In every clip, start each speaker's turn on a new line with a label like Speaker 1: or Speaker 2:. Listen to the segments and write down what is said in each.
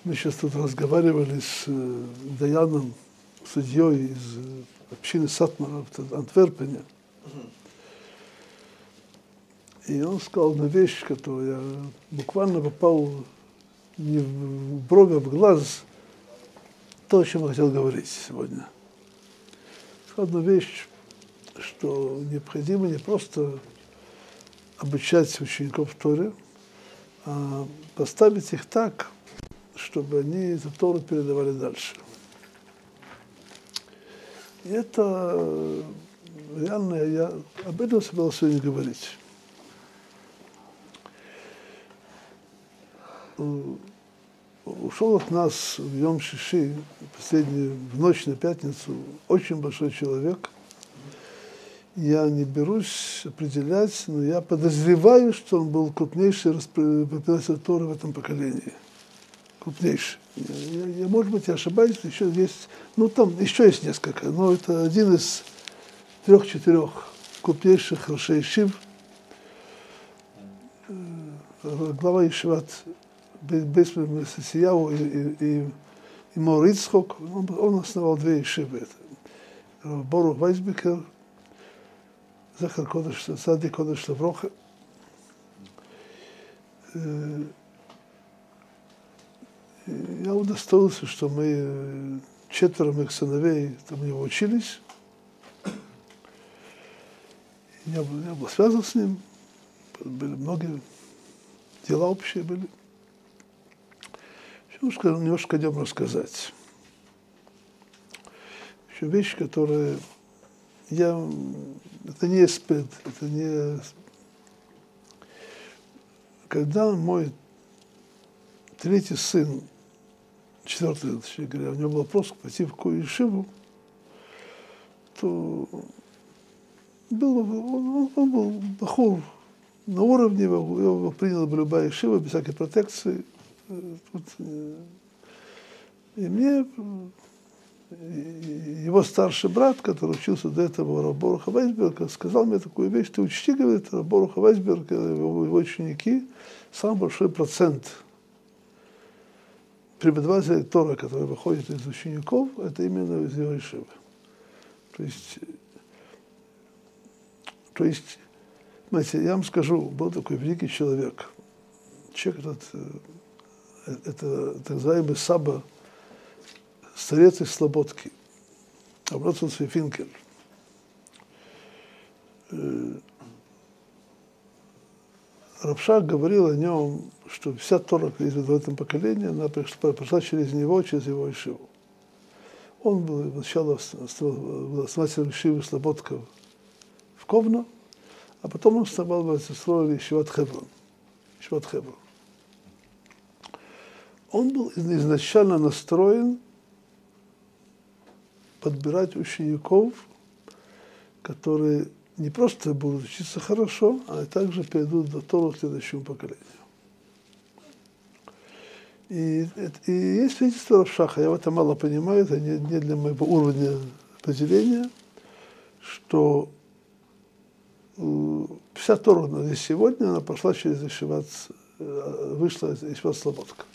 Speaker 1: Мы сейчас тут разговаривали с Даяном, судьей из общины Сатмара в Антверпене. И он сказал одну вещь, которую я буквально попал не в брови, а в глаз, то, о чем я хотел говорить сегодня. Сказал одну вещь, что необходимо не просто обучать учеников Торе, а поставить их так, чтобы они эту Тору передавали дальше. И это реально, я об этом собирался сегодня говорить. Ушел от нас в Йом Шиши, в ночь на пятницу, очень большой человек. Я не берусь определять, но я подозреваю, что он был крупнейший преподаватель Торы в этом поколении. Крупнейший. Может быть, я ошибаюсь, еще есть, там еще есть несколько, но это один из 3-4 крупнейших рашей ешив, глава ешиват Бейс Мессияу и Мор Ицхок. Он основал 2 ешивы. Борух Вайсбекер, Захар Кодеш, Сади Кодеш Лавроха. Я удостоился, что мы 4 моих сыновей там у него учились. Я был связан с ним, были многие дела общие были. Немножко о нем рассказать. Еще вещь, которая это не спид, это не... Когда мой 3-й сын, 4-й, точнее говоря, у него был вопрос пойти в какую ешиву, то он был бахур на уровне, его приняла бы любая ешива, без всякой протекции. И мне его старший брат, который учился до этого у Боруха Вайсберга, сказал мне такую вещь: ты учти, говорит, Боруха Вайсберга, его ученики, самый большой процент преподавателей Торы, которые выходят из учеников, это именно из его ешивы. То есть, знаете, я вам скажу, был такой великий человек этот, это так называемый Саба, старец из Слободки, Авроцин Свифинкель. Рабшак говорил о нем, что вся Тора в этом поколении, она прошла через него, через его ешиву. Он был сначала основателем ешивы Слободка в Ковно, а потом он стал строили ешиват Хеврон. Он был изначально настроен подбирать учеников, которые не просто будут учиться хорошо, а также перейдут до Тору следующему поколению. И есть свидетельство Рав-Шаха, я в этом мало понимаю, это не для моего уровня определения, что вся Тора здесь сегодня, она прошла через ешиват, вышла из ешиват Слободка.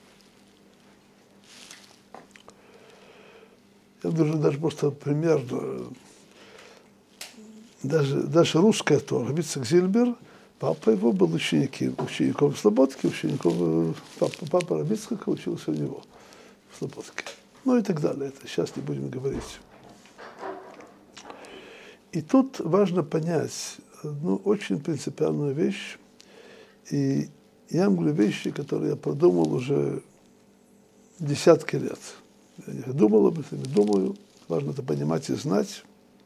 Speaker 1: Я должен даже просто пример, даже русская Тора, Ицхак Зильбер, папа его был учеником Слободки, папа Рав Ицхака учился у него в Слободке. И так далее, это сейчас не будем говорить. И тут важно понять одну очень принципиальную вещь, и я говорю вещи, которые я продумал уже десятки лет. Я не думал об этом, не думаю. Важно это понимать и знать.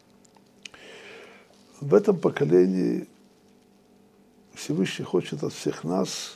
Speaker 1: В этом поколении Всевышний хочет от всех нас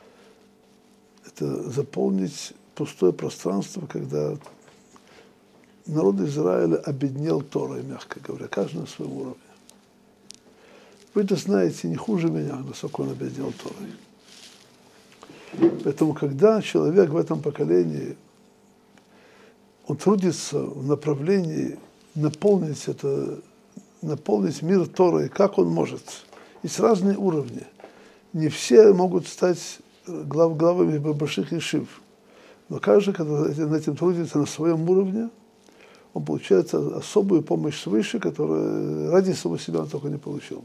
Speaker 1: это заполнить пустое пространство, когда народ Израиля обеднел Торой, мягко говоря, каждый на своем уровне. Вы это знаете не хуже меня, насколько он обеднел Торой. Поэтому, когда человек в этом поколении он трудится в направлении наполнить мир Торой, как он может. Есть разные уровни. Не все могут стать главами больших ешив. Но каждый, который над этим трудится на своем уровне, он получает особую помощь свыше, которую ради самого себя он только не получил.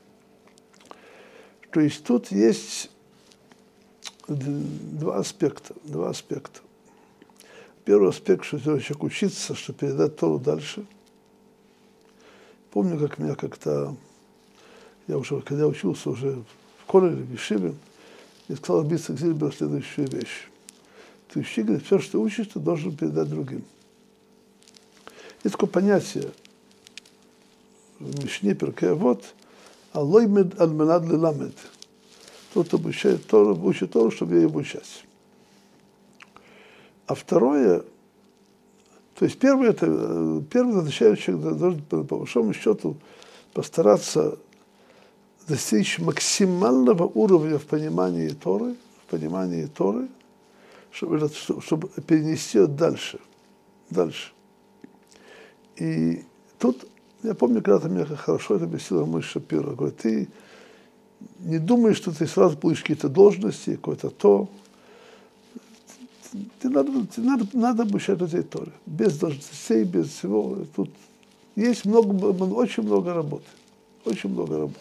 Speaker 1: То есть тут есть два аспекта. Первый аспект, что человек учится, чтобы передать Тору дальше. Помню, как меня как-то, когда учился уже в колледже, в Ешиве, мне сказал Рабицак Зильбер следующую вещь. Ты учи, говорит, все, что ты учишь, ты должен передать другим. Есть такое понятие в Мишне, Перкей Авот, алоймед аль-менад леламед. Тот, кто обучает Тору, учит Тору, чтобы ей обучать. А второе, то есть первое означает, что человек должен, по большому счету, постараться достичь максимального уровня в понимании Торы, чтобы перенести ее дальше. И тут, я помню, когда-то мне хорошо это объяснил мой Шапиро, говорит, ты не думаешь, что ты сразу получишь какие-то должности, какое-то то. Надо обучать этой Торе. Без должностей, без всего. Тут есть очень много работы. Очень много работы.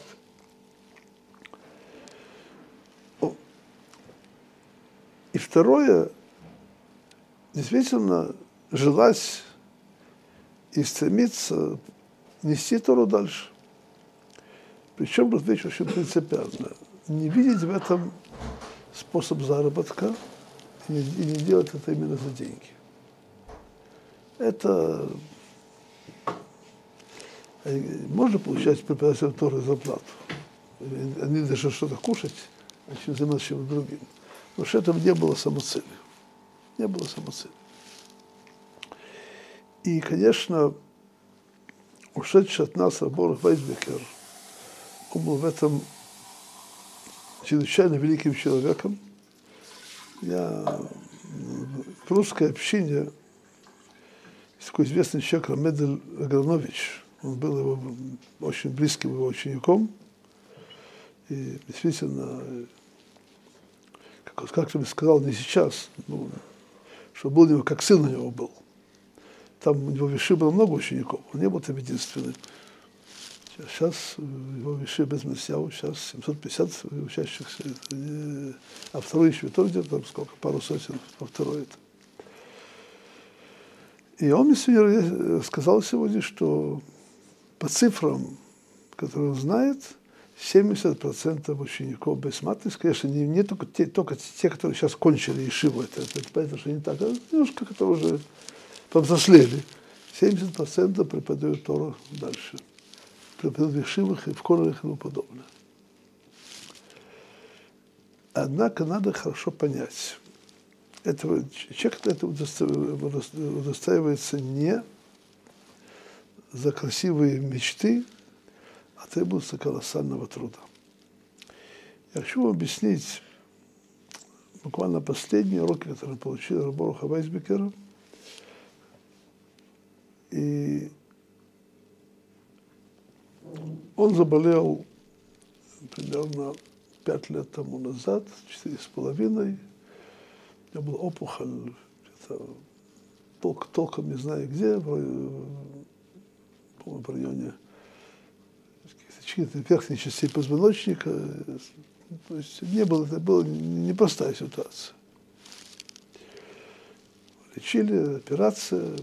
Speaker 1: И второе, действительно, желать и стремиться нести Тору дальше. Причем, вот вещь очень принципиально. Не видеть в этом способ заработка и не делать это именно за деньги. Это можно получать преподавателям Торы зарплату. Они даже что-то кушать, а чем заниматься чем-то другим. Потому что этого не было самоцелью. Не было самоцелью. И, конечно, ушедший от нас Раборах Вайсбекер, он был в этом чрезвычайно великим человеком. В русской общине есть такой известный человек Рамедель Агранович. Он был его очень близким его учеником. И действительно, как я бы сказал, не сейчас, что был у него, как сын у него был. Там у него в Ешиве было много учеников, он не был там единственным. Сейчас его в Ешиве без Месьяу, сейчас 750 учащихся, а второй еще то где-то там сколько, пару сотен, а второй это. И он мне сегодня сказал сегодня, что по цифрам, которые он знает, 70% учеников Бейс-Матис, конечно, не только те, которые сейчас кончили Ешиву, это понятно, что не так, а немножко, которые уже повзрослели. 70% преподают Тору дальше. Преподают в Ешивах и в колледжах и тому подобное. Однако надо хорошо понять, человек это удостаивается не за красивые мечты, а требуется колоссального труда. Я хочу вам объяснить буквально последние уроки, которые получил Раборуха Вайсбекера. И он заболел примерно 5 лет тому назад, 4,5. У него была опухоль, толком не знаю где, по-моему, в районе верхней части позвоночника. То есть это была непростая ситуация. Лечили, операция,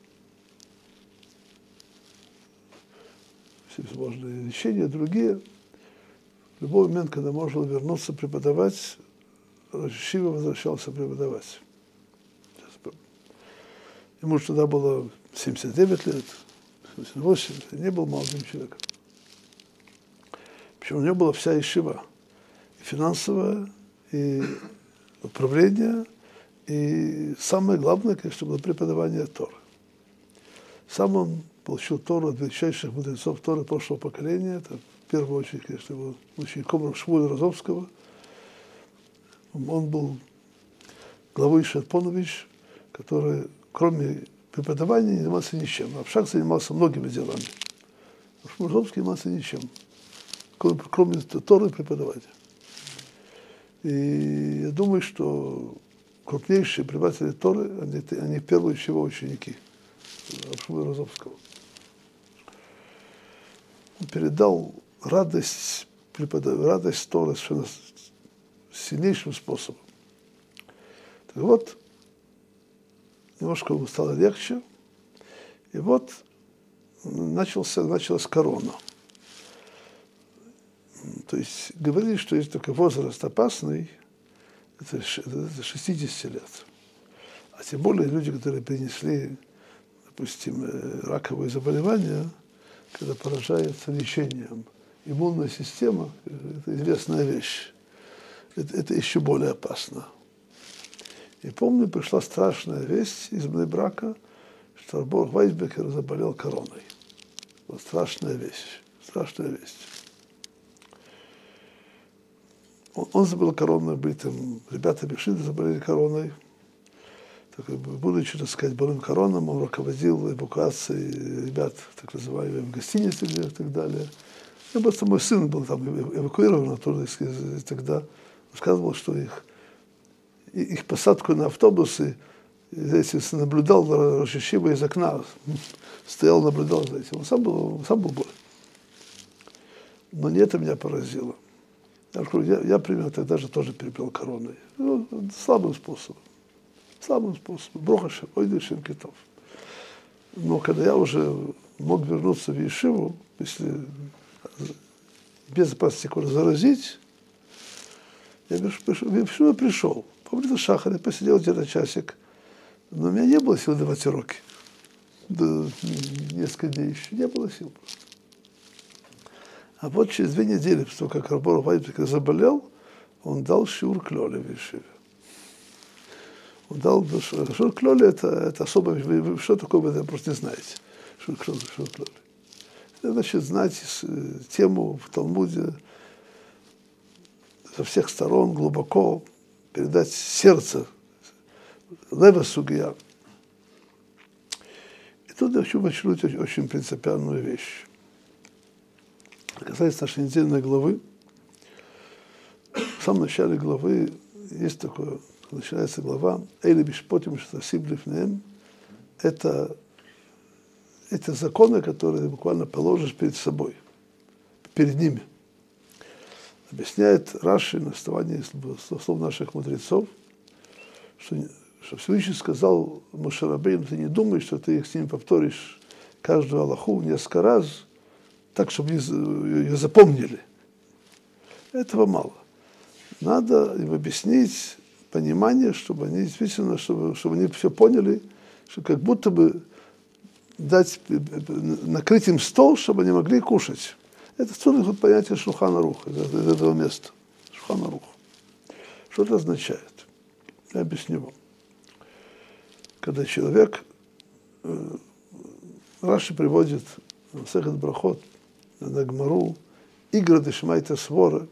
Speaker 1: всевозможные лечения, другие. В любой момент, когда можно было вернуться преподавать, Шива возвращался преподавать. Ему тогда было 79 лет, 78, не был молодым человеком. Причем у него была вся Ешива, и финансовая, и управление, и самое главное, конечно, было преподавание Торы. Сам он получил Тору от величайших мудрецов Торы прошлого поколения. Это в первую очередь, конечно, был учеником Шмуэля Розовского. Он был главой Шатпонович, который, кроме преподавания, не занимался ничем. Рабшак занимался многими делами. А Шмуэль Розовский занимался ничем, кроме Торы и преподавания. И я думаю, что крупнейшие преподаватели Торы, они в первую очередь его ученики, Рав Шмуэль Розовского. Он передал радость Торы совершенно сильнейшим способом. Так вот, немножко ему стало легче, и вот началась корона. То есть говорили, что есть только возраст опасный, это 60 лет. А тем более люди, которые перенесли, допустим, раковые заболевания, когда поражается лечением. Иммунная система – это известная вещь. Это еще более опасно. И помню, пришла страшная весть из Бней-Брака, что Рабор Вайсбекер заболел короной. Вот страшная вещь, страшная весть. Он заболел короной, были там ребята Бешиды заболели короной. Так, будучи, так сказать, больным короном, он руководил эвакуацией ребят, так называемых, в гостинице и так далее. И просто мой сын был там эвакуирован оттуда, и тогда рассказывал, что их посадку на автобусы, здесь наблюдал Рош Йешива из окна, стоял, наблюдал за этим. Он сам был болен. Но не это меня поразило. Я примерно тогда же тоже перепил короной. Ну, слабым способом. Броха Шем, ойду Шем Китов. Но когда я уже мог вернуться в Ешиву, если без опасности кого-то заразить, я пришел. Побрил шахар, я посидел где-то часик. Но у меня не было сил давать уроки. Несколько дней еще не было сил просто. А вот через 2 недели, после того, как Рабор Вайсбекер заболел, он дал шиур клёле в Ешиве. Он дал шиур клёле, это особо, вы что такое, вы просто не знаете. Шиур клёле. Это значит знать тему в Талмуде со всех сторон, глубоко, передать сердце, лева сугия. И тут я хочу подчеркнуть очень принципиальную вещь. Касается нашей недельной главы, в самом начале главы есть такое, начинается глава «Эйли бишпотим шатасим лифнеем». Это законы, которые буквально положишь перед собой, перед ними. Объясняет Раши на основании слов наших мудрецов, что Всевышний сказал Моше Рабейну: ты не думай, что ты их с ними повторишь каждую алаху несколько раз, так, чтобы ее запомнили. Этого мало. Надо им объяснить понимание, чтобы они действительно, чтобы они все поняли, что как будто бы накрыть им стол, чтобы они могли кушать. Это отсюда понятие Шулхан Арух, из этого места. Шулхан Арух. Что это означает? Я объясню вам. Когда человек, Раши приводит Масехет Брахот, на Гмару, Игра Дешмайта Свора,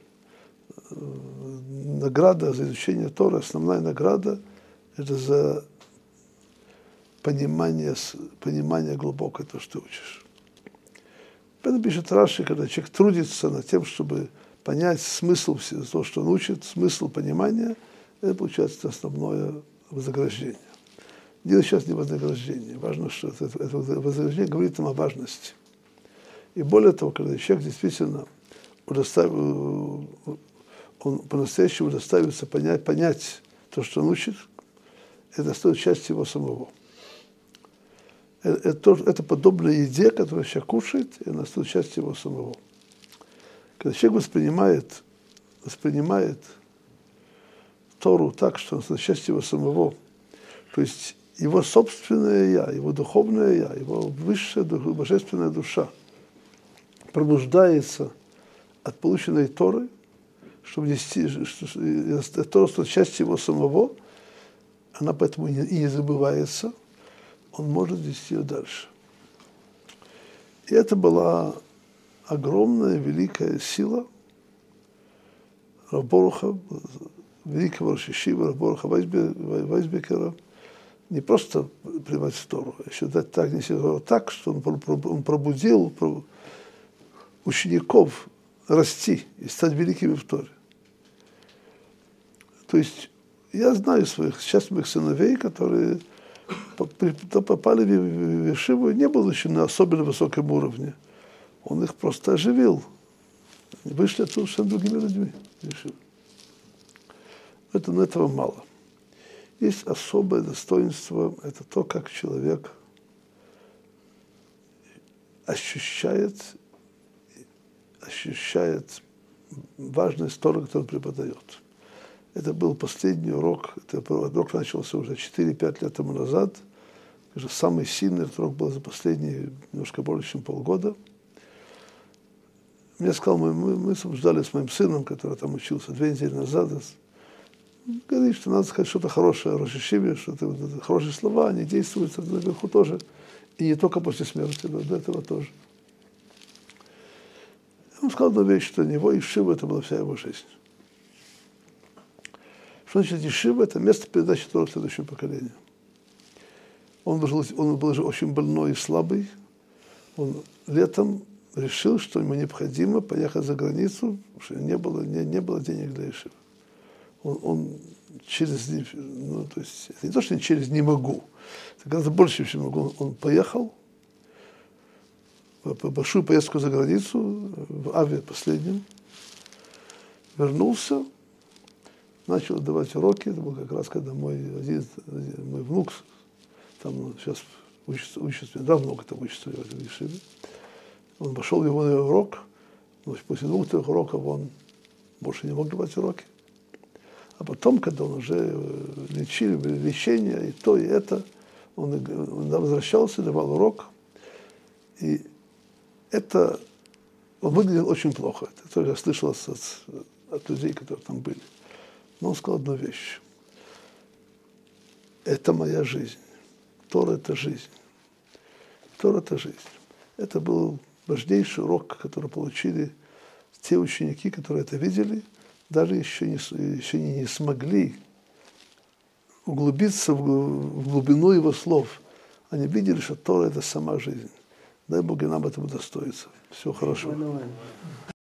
Speaker 1: награда за изучение Торы, основная награда – это за понимание глубокое, то, что ты учишь. Поэтому пишет Раши, когда человек трудится над тем, чтобы понять смысл того, что он учит, смысл понимания, это получается основное вознаграждение. Дело сейчас не вознаграждение. Важно, что это вознаграждение говорит нам о важности. И более того, когда человек действительно он по-настоящему удостаивается понять то, что он учит, это стоит часть его самого. Это подобно еде, которую человек кушает, и она стоит часть его самого. Когда человек воспринимает Тору так, что она стоит часть его самого, то есть его собственное я, его духовное я, его высшая божественная душа пробуждается от полученной Торы, чтобы нести, Тора стала частью его самого, она поэтому и не забывается, он может нести ее дальше. И это была огромная, великая сила Рав Боруха, великого Рош Йешивы, Рав Боруха Вайсбекера, не просто приводить Тору, а еще дать так, нести Тору так, что он пробудил учеников расти и стать великими в Торе. То есть я знаю своих счастливых сыновей, которые попали в ешиву, не будучи на особенно высоком уровне. Он их просто оживил. Они вышли оттуда совершенно другими людьми. Но этого мало. Есть особое достоинство, это то, как человек ощущает важность Торы, которую он преподает. Это был последний урок, урок начался уже 4-5 лет тому назад. Это самый сильный этот урок был за последние немножко больше, чем полгода. Мне сказал, мы обсуждали с моим сыном, который там учился 2 недели назад, говорит, что надо сказать что-то хорошее о Рош ха-Йешиве, что-то хорошие слова, они действуют наверху тоже. И не только после смерти, но до этого тоже. Он сказал одну вещь, что для него ешива это была вся его жизнь. Что значит ешива? Это место передачи Торы следующему поколению. Он был же очень больной и слабый. Он летом решил, что ему необходимо поехать за границу, потому что не было денег для ешивы. Он через, то есть, это не то, что я через не могу, это гораздо больше, чем могу. Он поехал в большую поездку за границу, в авиа последнем, вернулся, начал давать уроки. Это был как раз, когда мой внук, там сейчас учится, давно там учится в ешиве. Он пошел в его урок, но после 2-3 уроков он больше не мог давать уроки. А потом, когда он уже лечил, лечение, и то, и это, он возвращался, давал урок. И это, он выглядел очень плохо. Это тоже я слышал от людей, которые там были. Но он сказал одну вещь. Это моя жизнь. Тора – это жизнь. Тора – это жизнь. Это был важнейший урок, который получили те ученики, которые это видели, даже еще не смогли углубиться в глубину его слов. Они видели, что Тора – это сама жизнь. Дай Бог и нам этого достоиться. Всего хорошего.